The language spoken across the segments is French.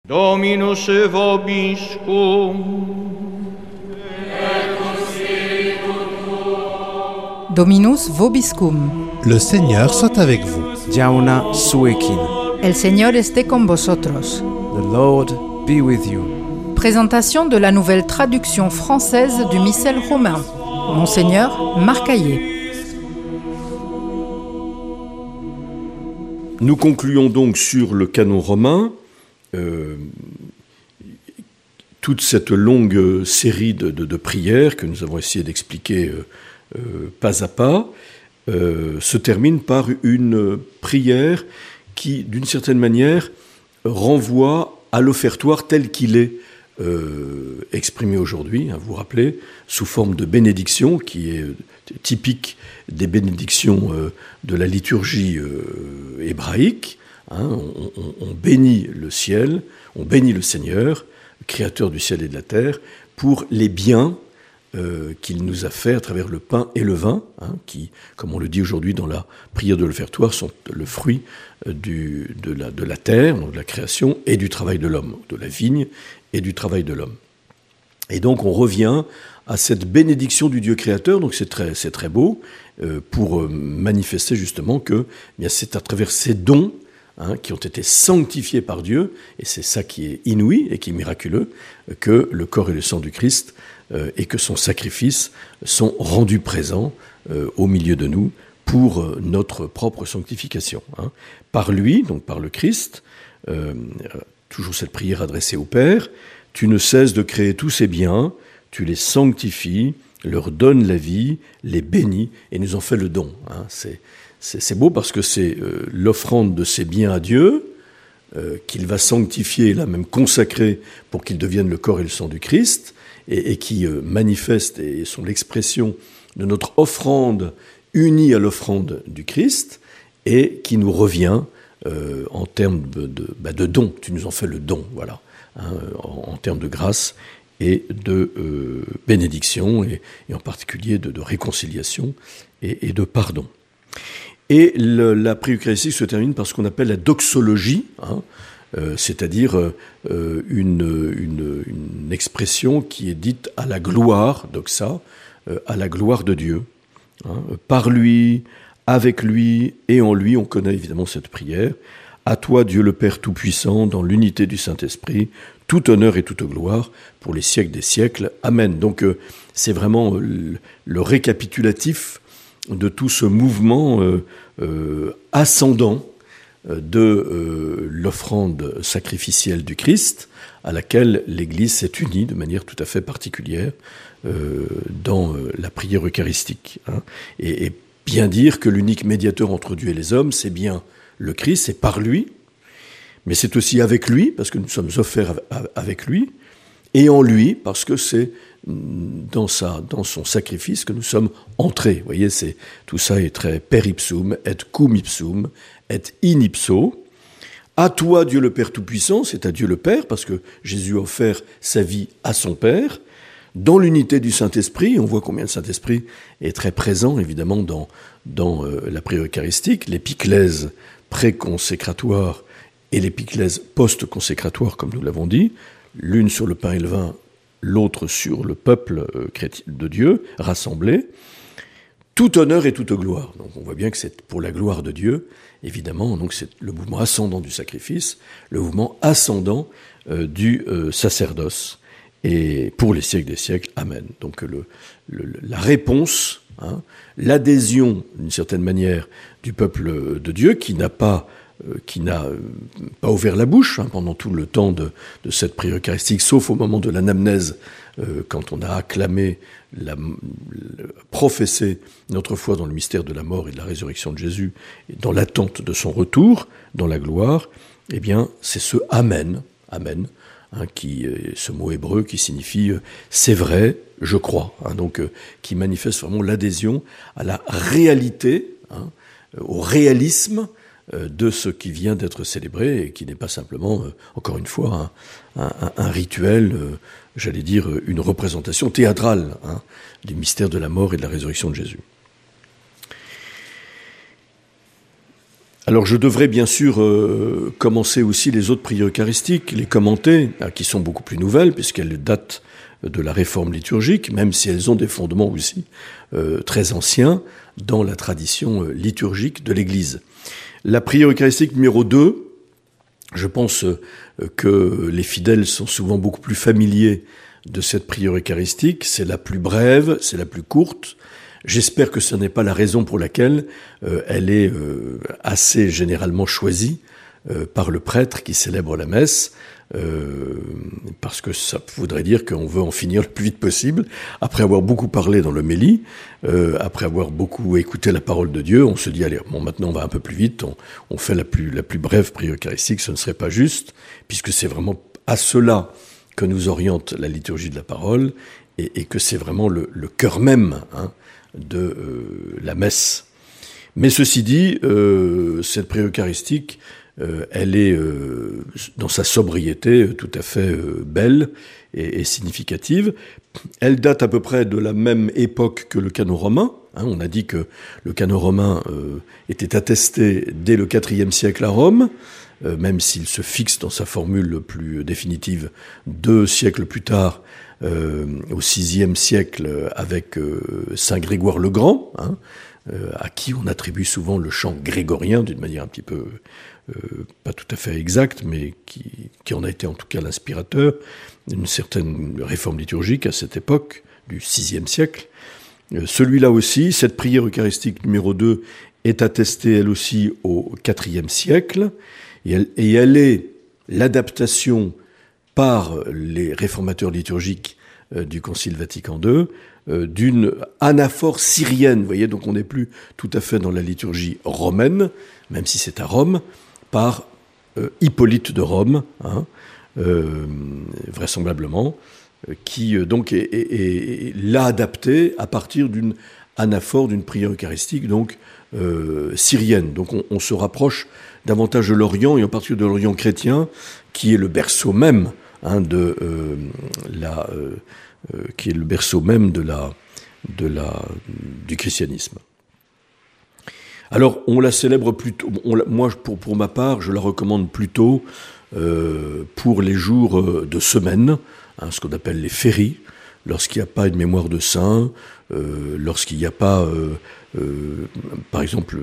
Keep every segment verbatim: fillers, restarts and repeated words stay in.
Dominus vobiscum. Dominus vobiscum. Le Seigneur soit avec vous. Jauna suekin. El Señor esté con vosotros. The Lord be with you. Présentation de la nouvelle traduction française du Missel romain. Monseigneur Marc Hayet. Nous concluons donc sur le canon romain euh, toute cette longue série de, de, de prières que nous avons essayé d'expliquer euh, euh, pas à pas euh, se termine par une prière qui, d'une certaine manière, renvoie à l'offertoire tel qu'il est euh, exprimé aujourd'hui, hein, vous vous rappelez, sous forme de bénédiction qui est typique des bénédictions euh, de la liturgie euh, hébraïque. Hein, on, on, on bénit le ciel, on bénit le Seigneur, créateur du ciel et de la terre, pour les biens euh, qu'il nous a faits à travers le pain et le vin, hein, qui, comme on le dit aujourd'hui dans la prière de l'offertoire, sont le fruit euh, du, de, la, de la terre, donc de la création, et du travail de l'homme, de la vigne et du travail de l'homme. Et donc on revient à cette bénédiction du Dieu créateur, donc c'est très, c'est très beau, euh, pour euh, manifester justement que eh bien, c'est à travers ces dons hein, qui ont été sanctifiés par Dieu, et c'est ça qui est inouï et qui est miraculeux, que le corps et le sang du Christ euh, et que son sacrifice sont rendus présents euh, au milieu de nous pour euh, notre propre sanctification. Hein. Par lui, donc par le Christ, euh, toujours cette prière adressée au Père, tu ne cesses de créer tous ces biens, tu les sanctifies, leur donnes la vie, les bénis et nous en fais le don. Hein. C'est, c'est, c'est beau parce que c'est euh, l'offrande de ces biens à Dieu euh, qu'il va sanctifier, là même consacrer pour qu'ils deviennent le corps et le sang du Christ et, et qui euh, manifestent et sont l'expression de notre offrande unie à l'offrande du Christ et qui nous revient euh, en termes de, de, bah, de don. Tu nous en fais le don, voilà, hein, en, en termes de grâce et de euh, bénédiction, et, et en particulier de, de réconciliation et, et de pardon. Et le, la prière eucharistique se termine par ce qu'on appelle la doxologie, hein, euh, c'est-à-dire euh, une, une, une expression qui est dite à la gloire, doxa, euh, à la gloire de Dieu. Hein, par lui, avec lui et en lui, on connaît évidemment cette prière. À toi, Dieu le Père Tout-Puissant, dans l'unité du Saint-Esprit, tout honneur et toute gloire pour les siècles des siècles. Amen. Donc euh, c'est vraiment euh, le, le récapitulatif de tout ce mouvement euh, euh, ascendant euh, de euh, l'offrande sacrificielle du Christ, à laquelle l'Église s'est unie de manière tout à fait particulière euh, dans euh, la prière eucharistique. Hein. Et, et bien dire que l'unique médiateur entre Dieu et les hommes, c'est bien le Christ, c'est par lui, mais c'est aussi avec lui, parce que nous sommes offerts avec lui, et en lui, parce que c'est dans, sa, dans son sacrifice que nous sommes entrés. Vous voyez, c'est, tout ça est très per ipsum, et cum ipsum, et in ipso. À toi, Dieu le Père Tout-Puissant, c'est à Dieu le Père, parce que Jésus a offert sa vie à son Père, dans l'unité du Saint-Esprit. On voit combien le Saint-Esprit est très présent, évidemment, dans, dans euh, la prière eucharistique. L'épiclèse pré-consécratoire et l'épiclèse post-consécratoire, comme nous l'avons dit, l'une sur le pain et le vin, l'autre sur le peuple de Dieu, rassemblé, tout honneur et toute gloire. Donc on voit bien que c'est pour la gloire de Dieu, évidemment, donc c'est le mouvement ascendant du sacrifice, le mouvement ascendant euh, du euh, sacerdoce, et pour les siècles des siècles, amen. Donc le, le, la réponse, hein, l'adhésion, d'une certaine manière, du peuple de Dieu, qui n'a pas Euh, qui n'a euh, pas ouvert la bouche hein, pendant tout le temps de, de cette prière eucharistique, sauf au moment de l'anamnèse, euh, quand on a acclamé, la, le, professé notre foi dans le mystère de la mort et de la résurrection de Jésus, et dans l'attente de son retour, dans la gloire, eh bien, c'est ce « Amen », Amen, hein, qui, euh, ce mot hébreu qui signifie euh, « c'est vrai, je crois hein, », donc euh, qui manifeste vraiment l'adhésion à la réalité, hein, au réalisme de ce qui vient d'être célébré et qui n'est pas simplement, euh, encore une fois, un, un, un rituel, euh, j'allais dire une représentation théâtrale hein, du mystère de la mort et de la résurrection de Jésus. Alors je devrais bien sûr euh, commencer aussi les autres prières eucharistiques, les commenter, hein, qui sont beaucoup plus nouvelles, puisqu'elles datent de la réforme liturgique, même si elles ont des fondements aussi euh, très anciens dans la tradition euh, liturgique de l'Église. La prière eucharistique numéro deux, je pense euh, que les fidèles sont souvent beaucoup plus familiers de cette prière eucharistique. C'est la plus brève, c'est la plus courte. J'espère que ce n'est pas la raison pour laquelle euh, elle est euh, assez généralement choisie euh, par le prêtre qui célèbre la messe, euh, parce que ça voudrait dire qu'on veut en finir le plus vite possible. Après avoir beaucoup parlé dans l'homélie, euh, après avoir beaucoup écouté la parole de Dieu, on se dit, allez, bon, maintenant on va un peu plus vite, on, on fait la plus, la plus brève prière eucharistique, ce ne serait pas juste, puisque c'est vraiment à cela que nous oriente la liturgie de la parole, et, et que c'est vraiment le, le cœur même, hein, de euh, la messe. Mais ceci dit, euh, cette prière eucharistique, euh, elle est, euh, dans sa sobriété, tout à fait euh, belle et, et significative. Elle date à peu près de la même époque que le canon romain. Hein, on a dit que le canon romain euh, était attesté dès le quatrième siècle à Rome, euh, même s'il se fixe dans sa formule plus définitive deux siècles plus tard, Euh, au sixième siècle avec euh, saint Grégoire le Grand, hein, euh, à qui on attribue souvent le chant grégorien d'une manière un petit peu euh, pas tout à fait exacte, mais qui, qui en a été en tout cas l'inspirateur d'une certaine réforme liturgique à cette époque du sixième siècle. Euh, celui-là aussi, cette prière eucharistique numéro deux est attestée elle aussi au quatrième siècle, et elle, et elle est l'adaptation par les réformateurs liturgiques euh, du Concile Vatican deux, euh, d'une anaphore syrienne. Vous voyez, donc on n'est plus tout à fait dans la liturgie romaine, même si c'est à Rome, par euh, Hippolyte de Rome, hein, euh, vraisemblablement, euh, qui euh, donc est, est, est, l'a adapté à partir d'une anaphore, d'une prière eucharistique, donc euh, syrienne. Donc on, on se rapproche davantage de l'Orient, et en particulier de l'Orient chrétien, qui est le berceau même Hein, de euh, la, euh, euh, qui est le berceau même de la, de la, du christianisme. Alors, on la célèbre plutôt. On la, moi, pour, pour ma part, je la recommande plutôt euh, pour les jours de semaine, hein, ce qu'on appelle les féries, lorsqu'il n'y a pas une mémoire de saint, euh, lorsqu'il n'y a pas, euh, euh, par exemple,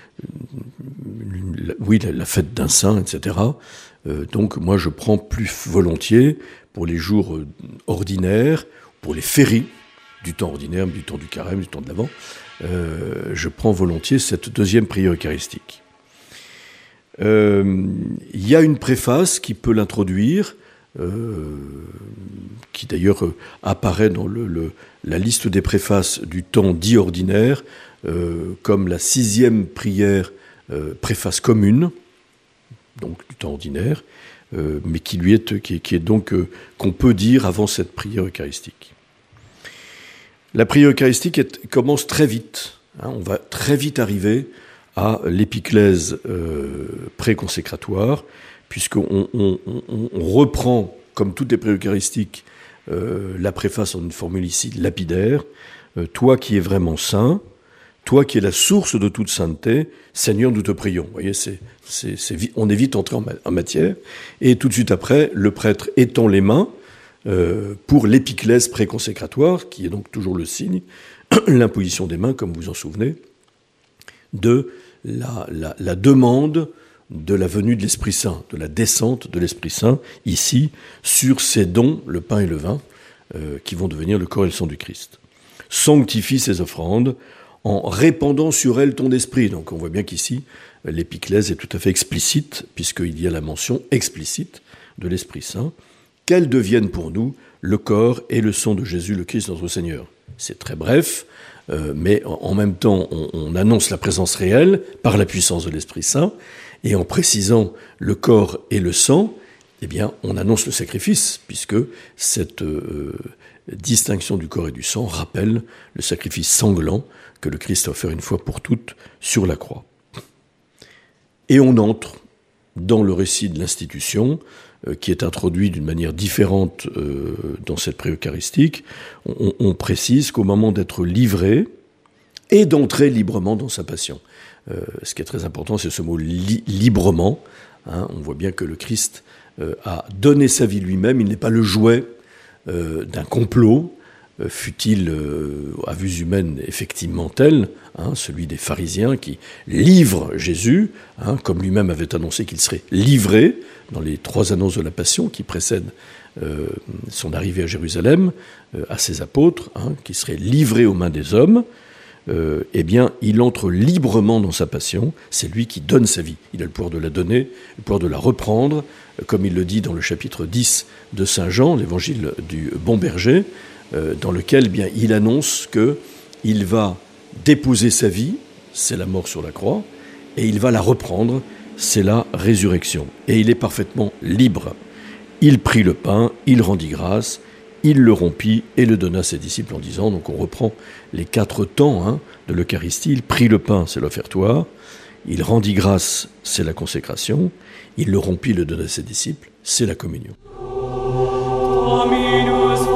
la, oui, la, la fête d'un saint, et cetera. Euh, donc moi je prends plus volontiers pour les jours euh, ordinaires, pour les féries du temps ordinaire, du temps du carême, du temps de l'Avent, euh, je prends volontiers cette deuxième prière eucharistique. Il euh, y a une préface qui peut l'introduire, euh, qui d'ailleurs euh, apparaît dans le, le, la liste des préfaces du temps dit ordinaire, euh, comme la sixième prière euh, préface commune, donc du temps ordinaire, euh, mais qui lui est, qui, qui est donc euh, qu'on peut dire avant cette prière eucharistique. La prière eucharistique est, commence très vite. Hein, on va très vite arriver à l'épiclèse euh, préconsécratoire, puisqu'on on, on, on reprend, comme toutes les prières eucharistiques, euh, la préface en une formule ici lapidaire. Euh, toi qui es vraiment saint, toi qui es la source de toute sainteté, Seigneur, nous te prions. Vous voyez, c'est, c'est, c'est, on est vite entré en, ma- en matière. Et tout de suite après, le prêtre étend les mains euh, pour l'épiclèse préconsécratoire, qui est donc toujours le signe, l'imposition des mains, comme vous vous en souvenez, de la, la, la demande de la venue de l'Esprit Saint, de la descente de l'Esprit Saint, ici, sur ces dons, le pain et le vin, euh, qui vont devenir le corps et le sang du Christ. Sanctifie ces offrandes, en répandant sur elle ton esprit. Donc on voit bien qu'ici, l'épiclèse est tout à fait explicite, puisqu'il y a la mention explicite de l'Esprit Saint, qu'elle devienne pour nous le corps et le sang de Jésus, le Christ, notre Seigneur. C'est très bref, euh, mais en, en même temps, on, on annonce la présence réelle par la puissance de l'Esprit Saint, et en précisant le corps et le sang, eh bien, on annonce le sacrifice, puisque cette euh, distinction du corps et du sang rappelle le sacrifice sanglant que le Christ a offert une fois pour toutes sur la croix. Et on entre dans le récit de l'institution, euh, qui est introduit d'une manière différente euh, dans cette prière eucharistique. On, on précise qu'au moment d'être livré et d'entrer librement dans sa passion. Euh, ce qui est très important, c'est ce mot li- librement. Hein. On voit bien que le Christ euh, a donné sa vie lui-même. Il n'est pas le jouet euh, d'un complot, euh, fut-il euh, à vue humaine effectivement tel, hein, celui des pharisiens qui livrent Jésus, hein, comme lui-même avait annoncé qu'il serait livré dans les trois annonces de la Passion qui précèdent euh, son arrivée à Jérusalem, euh, à ses apôtres, hein, qui serait livré aux mains des hommes. Euh, eh bien, il entre librement dans sa passion, c'est lui qui donne sa vie. Il a le pouvoir de la donner, le pouvoir de la reprendre, comme il le dit dans le chapitre dix de Saint Jean, l'évangile du bon berger, euh, dans lequel eh bien, il annonce qu'il va déposer sa vie, c'est la mort sur la croix, et il va la reprendre, c'est la résurrection. Et il est parfaitement libre. Il prit le pain, il rendit grâce, il le rompit et le donna à ses disciples en disant, donc on reprend les quatre temps hein, de l'Eucharistie, il prit le pain, c'est l'offertoire, il rendit grâce, c'est la consécration, il le rompit, le donna à ses disciples, c'est la communion. Dominus